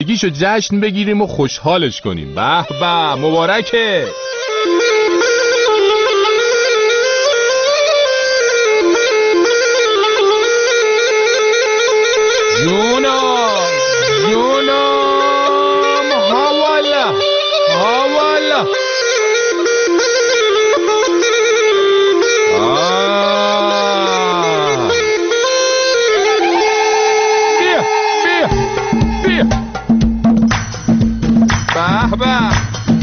گیشو جشن بگیریم و خوشحالش کنیم. به به مبارکه. جونم حوالا بیا به به.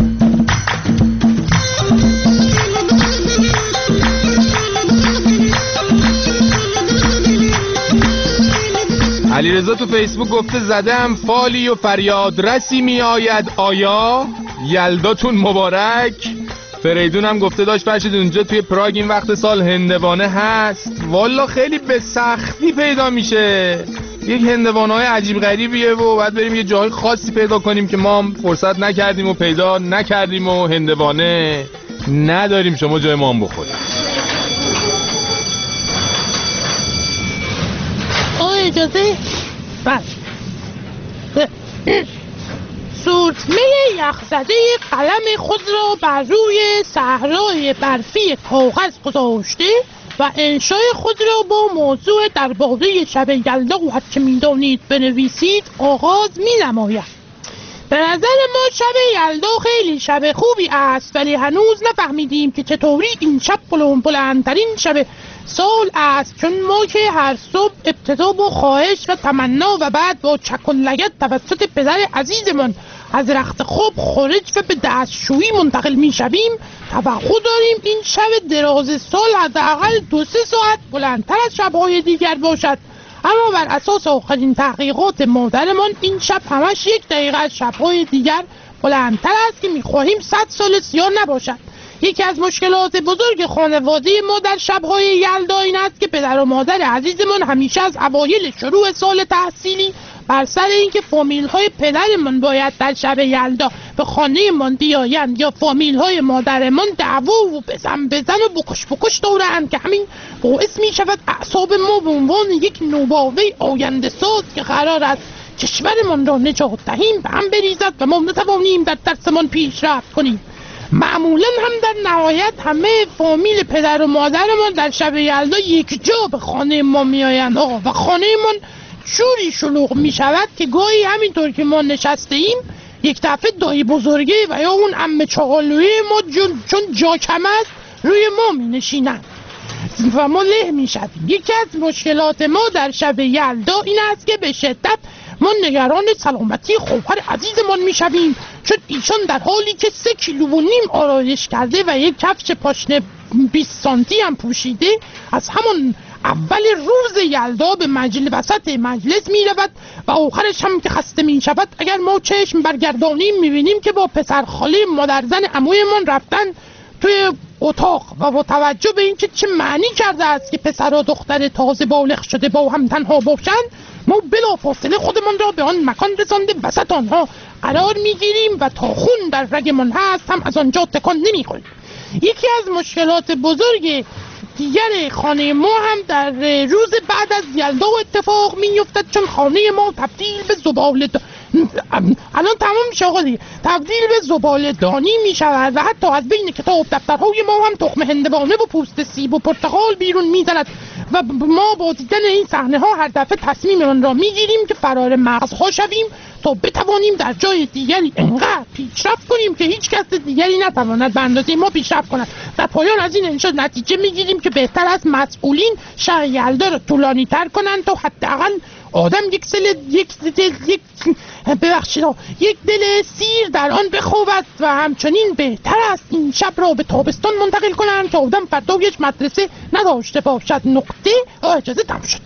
علیرضا تو فیسبوک گفته زدم فالی و فریاد رسی می آید آیا یلداتون مبارک. فریدون هم گفته داشت فرشید اونجا توی پراگ این وقت سال هندوانه هست. والا خیلی به سختی پیدا میشه، یک هندوانه‌های عجیب غریبیه و باید بریم یه جای خاصی پیدا کنیم که ما هم فرصت نکردیم و پیدا نکردیم و هندوانه نداریم. شما جای ما هم بخوریم. اجازه بس سورتمه یخزده قلم خود را بر روی صحرای برفی کاغذ گذاشته و انشای خود را با موضوع درباره شب یلدا و هرچه می‌دانید بنویسید آغاز می‌نماید. به نظر ما شب یلدا خیلی شب خوبی است، ولی هنوز نفهمیدیم که چطوری این شب بلندترین شب سال است، چون ما که هر صبح ابتدا با خواهش و تمنا و بعد با چک و لگد توسط پدر عزیزمان از رخت خواب خارج و به دستشویی منتقل می شویم، توقع داریم این شب دراز سال حداقل 2-3 ساعت بلندتر از شب‌های دیگر باشد. اما بر اساس آخرین تحقیقات مادرمان این شب همش 1 دقیقه از شب‌های دیگر بلندتر است که می‌خواهیم 100 سال سیاه نباشد. یکی از مشکلات بزرگ خانواده ما در شب‌های یلدا این است که پدر و مادر عزیزمان همیشه از اوایل شروع سال تحصیلی بر سر اینکه فامیل‌های پدرمان باید در شب یلدا به خانه‌مان بیایند یا فامیل‌های مادرمان دعوا و بزن و بکش دورند که همین باعث می‌شود اعصاب ما به عنوان یک نوباوه آینده ساز که قرار است کشورمان را نجات دهیم به هم بریزد و ما نتوانیم در درسمان پیشرفت کنیم. معمولا هم در نهایت همه فامیل پدر و مادرمان در شب یلدا یک جا به خانه ما میآیند و خانه من جوری شلوغ می شود که گاهی همینطور که ما نشسته ایم یک دفعه دایی بزرگه و یا اون عمه چاقالوی ما چون جا کم است روی ما می نشینند و ما له می شویم. یکی از مشکلات ما در شب یلدا این است که به شدت ما نگران سلامتی خواهر عزیزمان می شویم، چون ایشان در حالی که 3.5 کیلو آرایش کرده و یک کفش پاشنه 20 سانتی هم پوشیده از همون اول روز یلدا به وسط مجلس می رود و آخرش هم که خسته می شود اگر ما چشم برگردانیم می بینیم که با پسر خاله مادر زن عمویمان رفتن توی اتاق و با توجه به اینکه چه معنی کرده است که پسر و دختر تازه بالغ شده با هم تنها باشند، ما بلافاصله خودمان را به آن مکان رسانده وسط آنها قرار میگیریم و تا خون در رگمان هست هم از آنجا تکان نمیخوریم. یکی از مشکلات بزرگ دیگر خانه ما هم در روز بعد از یلدا اتفاق میافتد، چون خانه ما تبدیل به الان تمام میشه آقا دیگه، تبدیل به زباله دانی میشود و حتی از بین کتاب دفترهای ما هم تخم هندوانه و پوست سیب و پرتقال بیرون میزند و ما با دیدن این صحنه ها هر دفعه تصمیم آن را میگیریم که فرار مغزها شویم تا بتوانیم در جای دیگری انقدر پیشرفت کنیم که هیچ کس دیگری نتواند به اندازه ما پیشرفت کند. در پایان از این انشا نتیجه میگیریم که بهتر از مسئولین شب یلدا را طولانی تر کنند تا حداقل آدم یک دل سیر در آن بخوابد و همچنین بهتر است این شب را به تابستان منتقل کنند که آدم فردایش مدرسه نداشته باشد. نقطه. اجازه تمام شد.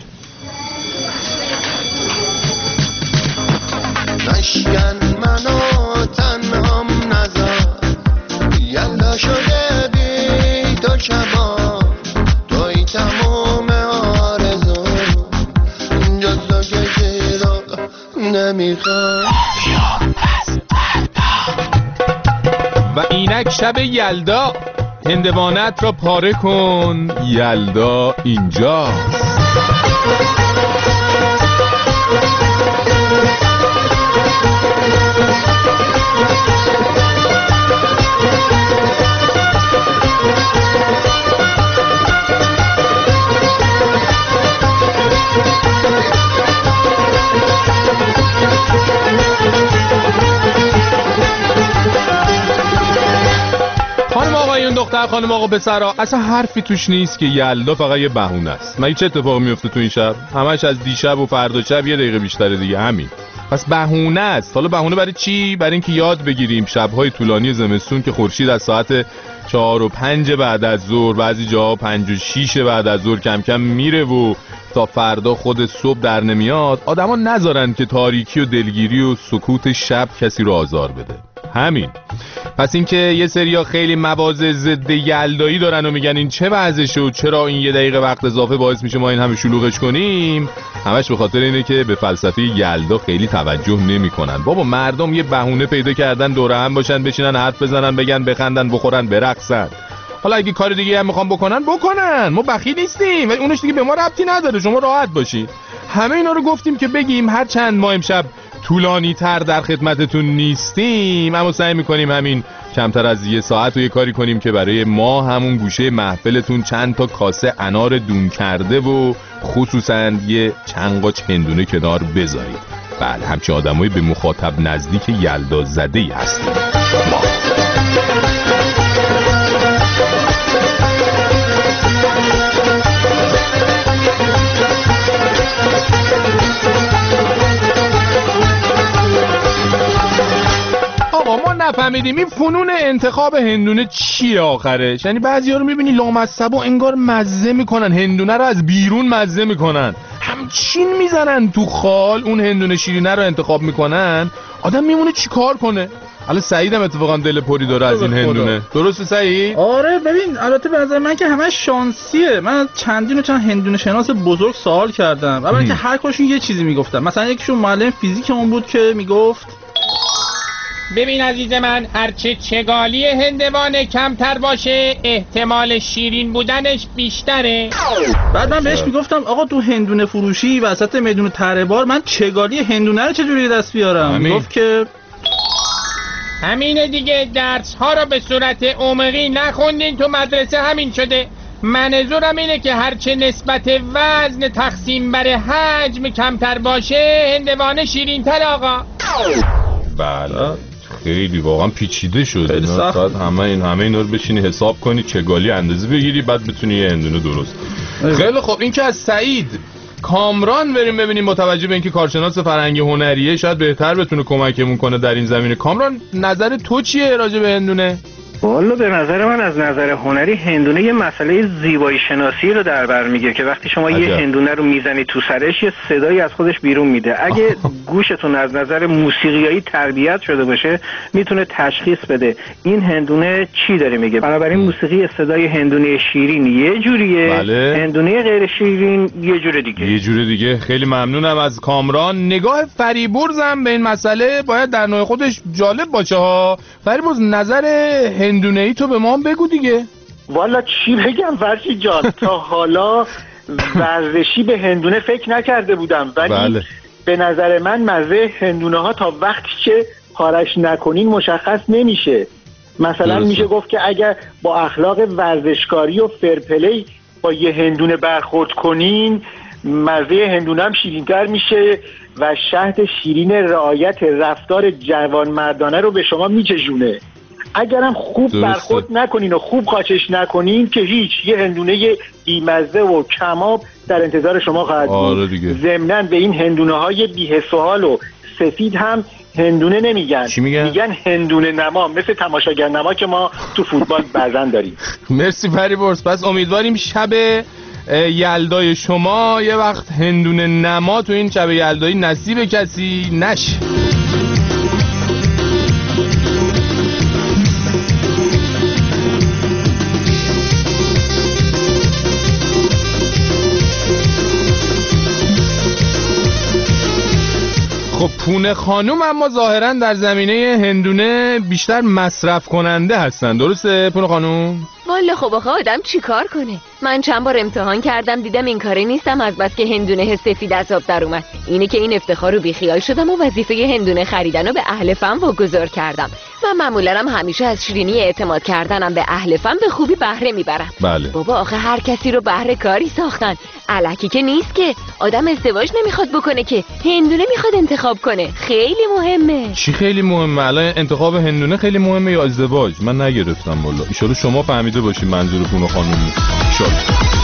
نشکن منو تنهام نذار، یلا شده بی تو شبا، توی تمام آرزو جزو کشی رو نمیخواد. و اینک شب یلدا هندوانت را پاره کن، یلدا اینجاست. دختر خانم آقا پسرا، اصلا حرفی توش نیست که یلدا فقط یه بهونه است. مگه چه اتفاقی میفته تو این شب؟ همش از دیشب و فردا شب یه دقیقه بیشتره دیگه، همین. پس بهونه است. حالا بهونه برای چی؟ برای اینکه یاد بگیریم شب‌های طولانی زمستون که خورشید از ساعت 4 و 5 بعد از ظهر، بعضی جاها 5 و 6 بعد از ظهر کم کم میره و تا فردا خود صبح در نمیاد، آدما نذارن که تاریکی و دلگیری و سکوت شب کسی رو آزار بده. همین. پس اینکه یه سریا خیلی مواضع ضد یلدایی دارن و میگن این چه وضعشه و چرا این 1 دقیقه وقت اضافه باعث میشه ما این همه شلوغش کنیم، همش به خاطر اینه که به فلسفه یلدا خیلی توجه نمیکنن. بابا مردم یه بهونه پیدا کردن دور هم باشن، بشینن حرف بزنن، بگن، بخندن، بخورن، برقصن. حالا اگه کار دیگه هم میخوام بکنن، ما بخیل نیستیم، ولی اونش دیگه به ما ربطی نداره، شما راحت باشید. همه اینا رو گفتیم که بگیم هر چند ما امشب طولانی تر در خدمتتون نیستیم، اما سعی میکنیم همین کمتر از 1 ساعت رو یه کاری کنیم که برای ما همون گوشه محفلتون چند تا کاسه انار دون کرده و خصوصا یه چند قاچ هندونه کنار بذارید. بله، همچین آدمایی به مخاطب نزدیک یلدا زده‌ای هستیم ما. ما نفهمیدیم این فنون انتخاب هندونه چیه آخرش. یعنی بعضیا رو میبینی لامصبا انگار مزه میکنن، هندونه رو از بیرون مزه میکنن، همچین میزنن تو خال، اون هندونه شیرینه رو انتخاب میکنن. آدم میمونه چی کار کنه؟ حالا سعیدم اتفاقا دل پری داره از این هندونه. درسته سعید؟ آره ببین، البته به نظر من که همش شانسیه. من چند هندونه شناس بزرگ سوال کردم، اولا که هر کدومشون یه چیزی میگفتن. مثلا یکیشون معلم فیزیکمون بود که میگفت ببین عزیز من، هرچه چگالی هندوانه کمتر باشه احتمال شیرین بودنش بیشتره. بعد من بهش میگفتم آقا تو هندونه فروشی وسط میدون تره بار من چگالی هندونه رو چجوری دست بیارم؟ میگفت که همینه دیگه، درس ها رو به صورت عمقی نخوندین تو مدرسه، همین شده. منظورم اینه که هرچه نسبت وزن تقسیم بر حجم کمتر باشه هندوانه شیرین تر آقا. بله خیلی واقعا پیچیده شده. ساعت همه اینا رو بشینی حساب کنی، چگالی اندازه بگیری، بعد بتونی یه هندونه درست. خیلی خب، این که از سعید. کامران بریم ببینیم، متوجه به اینکه کارشناس فرهنگی هنریه شاید بهتر بتونه کمکمون کنه در این زمینه. کامران نظر تو چیه راجع به هندونه؟ والا به نظر من از نظر هنری هندونه یه مسئله زیبایی شناسی رو در بر میگیره که وقتی شما یه هندونه رو میزنی تو سرش یه صدایی از خودش بیرون میده. اگه گوشتون از نظر موسیقیایی تربیت شده باشه میتونه تشخیص بده این هندونه چی داره میگه. بنابراین موسیقی صدای هندونه شیرین یه جوریه، بله. هندونه غیر شیرین یه جور دیگه. خیلی ممنونم از کامران. نگاه فریبرزم به این مسئله باید در نوع خودش جالب باشه ها. فریبرز نظر هندونه‌ای تو به ما هم بگو دیگه. والا چی بگم فرشید جان، تا حالا ورزشی به هندونه فکر نکرده بودم، ولی به نظر من مزه هندونه ها تا وقتی که پارش نکنین مشخص نمیشه. مثلا میشه گفت که اگر با اخلاق ورزشکاری و فرپلی با یه هندونه برخورد کنین مزه هندونه هم شیرین‌تر میشه و شهد شیرین رعایت رفتار جوانمردانه رو به شما میچشونه. اگرم خوب برخورد نکنین و خوب قاچش نکنین که هیچ، یه هندونه بیمزه و کماب در انتظار شما خواهد بود. ضمناً به این هندونه های بی‌حس و حال و سفید هم هندونه نمیگن، میگن هندونه نما، مثل تماشاگر نما که ما تو فوتبال بعضن داریم. مرسی فریبرز. پس امیدواریم شب یلدای شما یه وقت هندونه نما تو این شب یلدایی نصیب کسی نشه. خب پونه خانوم اما ظاهرا در زمینه هندونه بیشتر مصرف کننده هستن، درسته پونه خانوم؟ والا خب آخه آدم چی کار کنه؟ من چند بار امتحان کردم دیدم این کاری نیستم، از بس که هندونه سفید از آب در اومد. اینه که این افتخار رو بیخیال شدم و وظیفه هندونه خریدن رو به اهل فن واگذار کردم. من معمولا همیشه از شیرینی اعتماد کردنم به اهل فن به خوبی بهره میبرم. بله. بابا آخه هر کسی رو بهره کاری ساختن، الکی که نیست که. آدم ازدواج نمیخواد بکنه که هندونه میخواد انتخاب کنه. خیلی مهمه. چی خیلی مهمه؟ الان انتخاب هندونه خیلی مهمه یا ازدواج؟ من نگرفتم والله. ان شاءالله شما فهمیدید فهمیده باشیم منظورتون خانم شاد.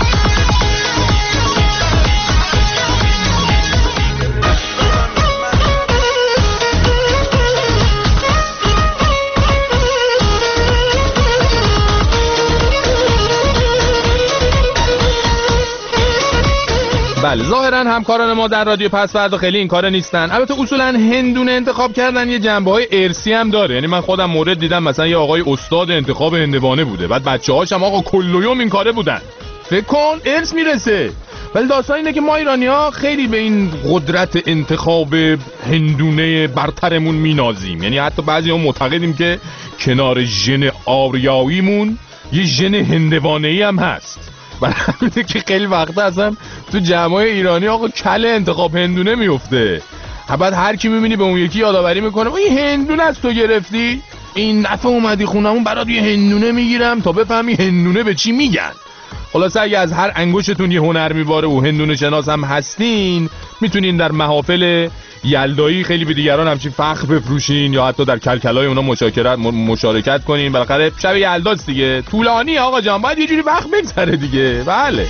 بله ظاهرا همکاران ما در رادیو پسوردا خیلی این کارا نیستن. البته اصولا هندونه انتخاب کردن یه جنبه‌های ارثی هم داره. یعنی من خودم مورد دیدم مثلا یه آقای استاد انتخاب هندوانه بوده، بعد بچه‌هاش هم آقا کلیوم این کاره بودن. فکر کن ارث میرسه. ولی داستان اینه که ما ایرانی‌ها خیلی به این قدرت انتخاب هندونه برترمون مینازیم. یعنی حتی بعضی‌ها معتقدیم که کنار ژن آریاییمون یه ژن هندوانه‌ای هم هست. برای همینه که خیلی وقتا اصلا تو جمعای ایرانی آقا کله انتخاب هندونه میفته. بعد هر کی میبینی به اون یکی یادآوری میکنه این هندونه از تو گرفتی؟ این دفعه اومدی خونمون برات یه هندونه میگیرم تا بفهمی هندونه به چی میگن. خلاصه اگه از هر انگشتتون یه هنر میباره و هندونه شناس هم هستین، میتونین در محافل یلدایی خیلی به دیگران همچین فخر بفروشین یا حتی در کلکلای اونا مشارکت کنین. بالاخره شب یلداست دیگه، طولانیه آقا جان، باید یه جوری وقت بگذره دیگه. بله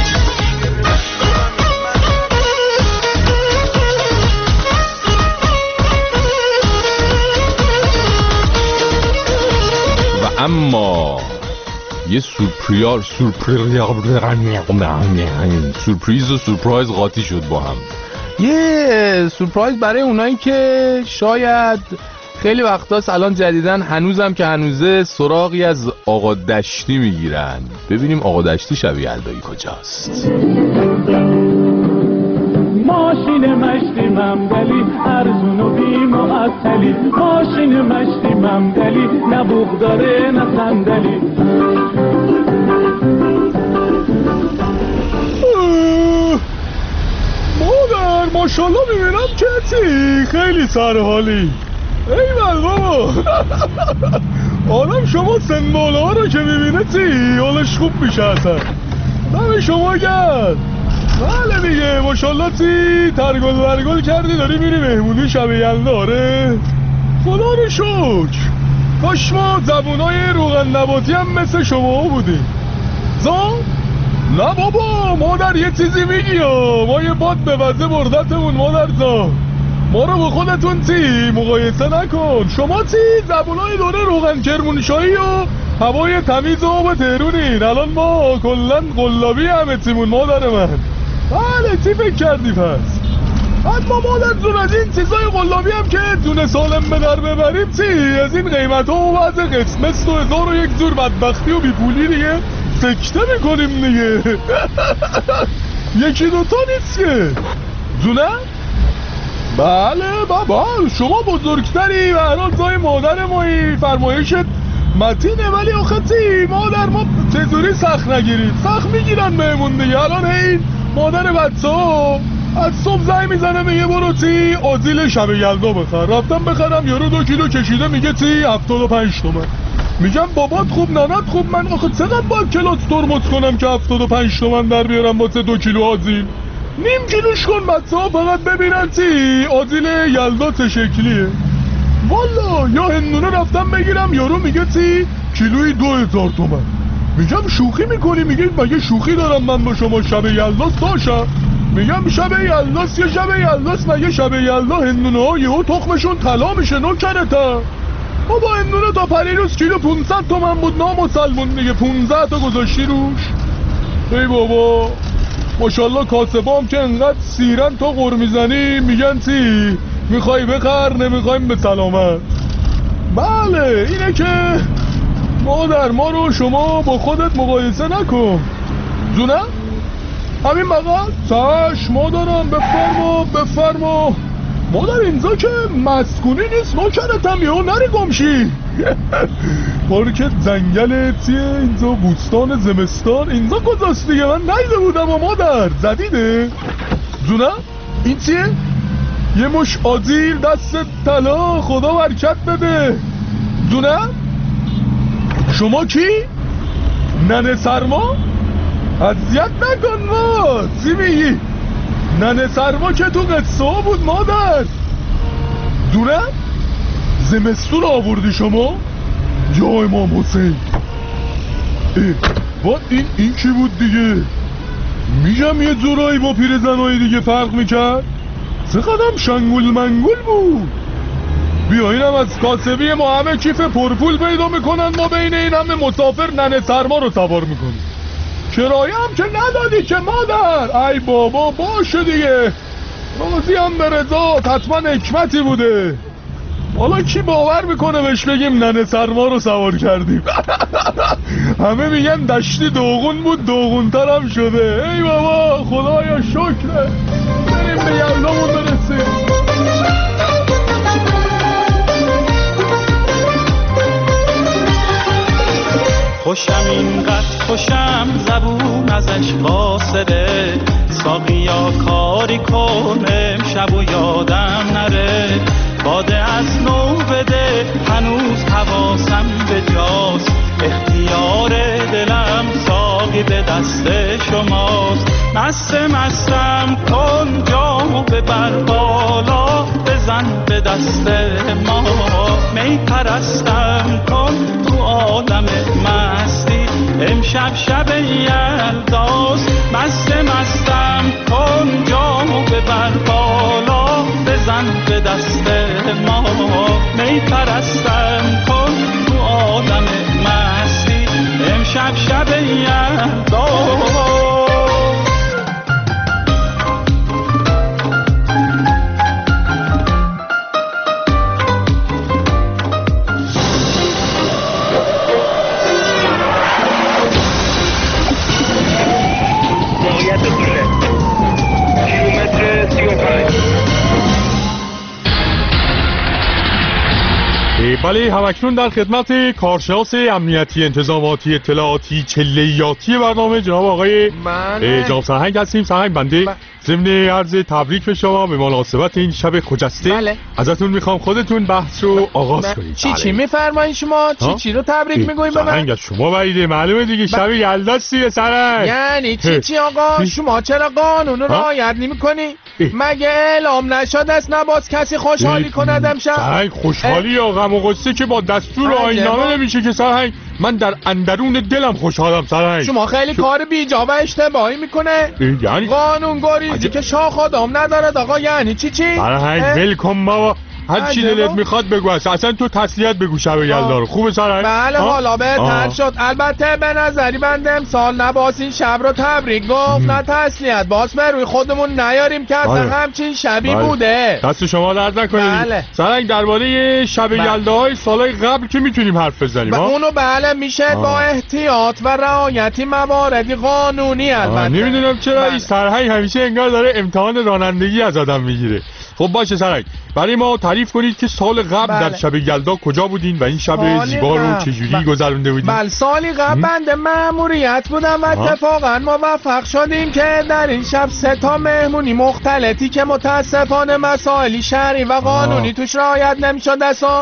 و اما یه سورپریز و سورپرایز قاطی شد با هم. یه سورپرایز برای اونایی که شاید خیلی وقتاست الان جدیدن هنوزم که هنوزه سراغی از آقا دشتی میگیرن. ببینیم آقا دشتی شب یلدایی کجاست. ماشین مشتی ممدلی ارزون و بی معطلی، ماشین مشتی ممدلی نه بوق داره نه صندلی. مادر ماشالله میبینم کتی خیلی سرحالی. ایول بابا آدم شما سن بالا ها رو که میبینه تی حالش خوب میشه اصلا. دم شما گرد. بله دیگه ماشالله تی ترگل برگل کردی داری میری مهمونی شب یلداره. خدا رو شکر کاش ما زبونای روغن نباتی هم مثل شما بودیم. نه بابا مادر یه چیزی میگی ما یه باد به وزه بردتمون مادر جان. ما رو با خودتون تی مقایسه نکن. شما تی زبونای دوره روغن کرمانشاهی و هوای تمیز و آب تهرونین. الان ما کلن قلابی همه تیمون مادر من. بله تی فکر کردی پس. بعد ما مادر جون از این چیزای قلابی هم که دونه سالم به در ببریم تی از این قیمت ها و وضع قسمت 2001 جور بدبختی و بیپولی دیگه سکته میکنیم دیگه. یکی دوتا نیست که جونه؟ بله بابا شما بزرگتری و هران زای مادر مایی فرمایشت متینه. ولی آخه تی مادر ما چطوری سخت نگیرید؟ سخت میگیرن بهمون دیگه. الان این مادر بچه ها از صبح زنگ میزنه میگه برو تی آزیل شب یلدا بخر. رفتم بخرم یارو 2 کیلو کشیده میگه تی 75 تومن. میگم بابات خوب ننت خوب. من آخه چقدر باید کلاس ترمز کنم که 75 تومن در بیارم واسه 2 کیلو آزیل؟ نیم کیلوش کن بچه ها فقط ببینن تی آزیل یلدا چه شکلیه. والا یا هندونه رفتم بگیرم یارو میگه تی کیلوی 2000 تومن. میگم شوخی میکنی؟ میگه مگه شوخی دارم من با شما شب یلداست داشتم. میگم شب یلداست یا شب یلداست مگه شب یلدا هندونه ها یهو تخمشون طلا میشه نوکرتا. بابا هندونه تا پریروز کیلو 500 تومن بود نامسلمون دیگه 15 تا گذاشتی روش. ای بابا ماشالله کاسبام که انقدر سیرن تا غر میزنی میگن تی میخوای بخر نمیخوایم به سلامت. بله اینه که مادر ما رو شما با خودت مقایسه نکن جونه. همین بقید چشم مادرم بفرما. مادر اینجا که مسکونی نیست نوکرتم یهو نری گمشی. پارک جنگل تیه اینجا بوستان زمستان اینجا کجاست دیگه؟ من نیده بودم و مادر زدیده جونه. این چیه؟ یه مش آزیل دست طلا خدا برکت بده جونه. شما کی؟ ننه سرما؟ اذیت نکن ما چی میگی؟ ننه سرما که تو قصه ها بود مادر دونه. زمستون آوردی شما؟ یا امام حسین با این کی بود دیگه؟ میگم یه جورایی با پیرزنای دیگه فرق میکرد. سه قدم شنگول منگول بود. بیا اینم از کاسبی ما همه کیف پرپول پیدا میکنن، ما بین این همه مسافر ننه سرما رو سوار میکنیم. کرایه هم که ندادی که مادر. ای بابا باشه دیگه، راضی هم به رضا، حتما حکمتی بوده. حالا کی باور میکنه بهش بگیم ننه سرما رو سوار کردیم؟ همه میگن دشتی دوغون بود، دوغونتر هم شده. ای بابا خدایا شکره. بریم به یلدامون برسیم. خوشم اینقدر خوشم زبون ازش قاصره، ساقیا کاری کن امشب و یادم نره. باده از نو بده هنوز حواسم به جاست، اختیار دلم ساقی به دست شماست. مستم کن جامو ببر بالا، بزن به دست ما. می پرستم کن تو عالم مستی، امشب شب یلداست. مستم کن جامو ببر بالا، بزن به دست ما. می پرستم کن تو عالم مستی، امشب شب یلداست. بله همکنون در خدمت کارشناس امنیتی انتظاماتی اطلاعاتی چلیاتی برنامه جناب آقای جناب سرهنگ هستیم. سرهنگ بنده ضمن عرض تبریک به شما به مناسبت این شب خجسته ازتون میخوام خودتون بحث رو آغاز کنید. چی میفرمایید شما؟ چی رو تبریک میگوییم به من؟ سرهنگ از شما بعیده، معلومه دیگه شب یلداستی سرهنگ. یعنی چی آقا؟ شما چرا قانون رو رعایت نمی‌کنی؟ مگه اعلام نشد است نباز کسی خوشحالی کند امشب؟ سرهنگ خوشحالی یا غم و غصه که با دستور آیین‌نامه نمیشه که سرهنگ. من در اندرون دلم خوشحالم سرهنگ. شما خیلی کار بیجا و اشتباهی میکنه. یعنی قانون گریزی که شاخ آدم ندارد آقا. یعنی چی؟ سرهنگ ولکن بابا، هر چی دلت میخواد بگو. اصلا تو تسلیت بگو شب یلدا رو. خوبه سرهنگ؟ بله حالا بهتر شد. البته به نظری بنده امسال نباس این شب رو تبریک گفت نه تسلیت. باز به روی خودمون نیاریم که اصلا همچین شبی بوده. دست شما درد نکنه. سرهنگ درباره شب یلداهای سالهای قبل که میتونیم حرف بزنیم. اونو بله میشه با احتیاط و رعایتی مواردی قانونی. البته نمیدونم چرا این سرهنگ همیشه انگار داره امتحان رانندگی از آدم میگیره. خب باشه سرهنگ، برای ما تعریف کنید که سال قبل در شب یلدا کجا بودین و این شب زیبا رو چجوری گذرونده بودین؟ بله سالی قبل بنده مأموریت بودم و اتفاقا موفق شدیم که در این شب 3 مهمونی مختلطی که متاسفانه مسائلی شرعی و قانونی توش رعایت نمیشد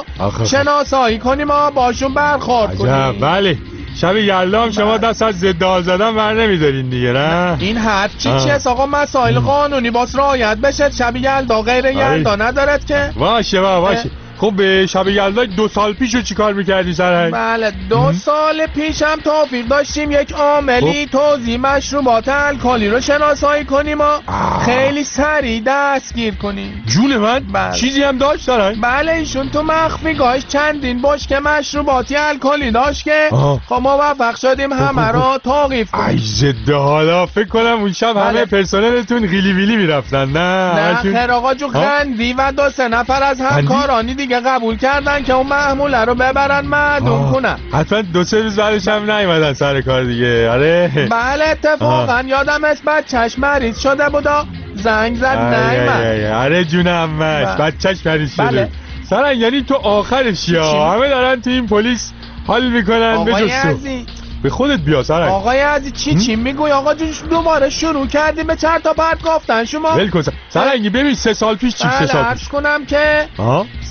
شناسایی کنیم و باشون برخورد کنیم. بله شب یلدا هم شما دست از ضد حال زدن بر نمیدارین دیگه نه؟ این حرف چیست آقا؟ مسائل قانونی باز رعایت بشه. شب یلدا غیر یلدا ندارد که. باشه خب به شب یلدا 2 سال پیشو چیکار میکردی سرهنگ؟ بله 2 سال پیش هم توفیق داشتیم یک عاملی توزیع مشروبات الکلی رو شناسایی کنیم و خیلی سریع دستگیر کنیم. جون من چیزی هم داشت سرهنگ؟ بله ایشون تو مخفیگاهش چندین بشکه مشروباتی الکلی داشت که خب موفق شدیم همه رو توقیف کنیم. ای ضد حالا فکر کنم اون شب همه پرسنلتون غیلی ویلی میرفتن. نه خیر آقا جو خندی و 2-3 نفر از همکارانی دیگه قبول کردن که اون محموله رو ببرن معدوم کنن. حتما 2-3 روز بعدش هم نیومدن سر کار دیگه. آره بله اتفاقا یادم است بچه‌ش مریض شده بود و زنگ زد نیومد. آره جونم بچه‌ش مریض شده. سرهنگ یعنی تو آخرش یا همه دارن تو این پلیس حال میکنن به جستو. به خودت بیا سرهنگ. آقای عزیز چی میگوی آقا جون؟ دوباره شروع کردیم به چرت و پرت گفتن شما. ول کن سرهنگ. ببین 3 سال پیش چی 3 سال پیش کنم که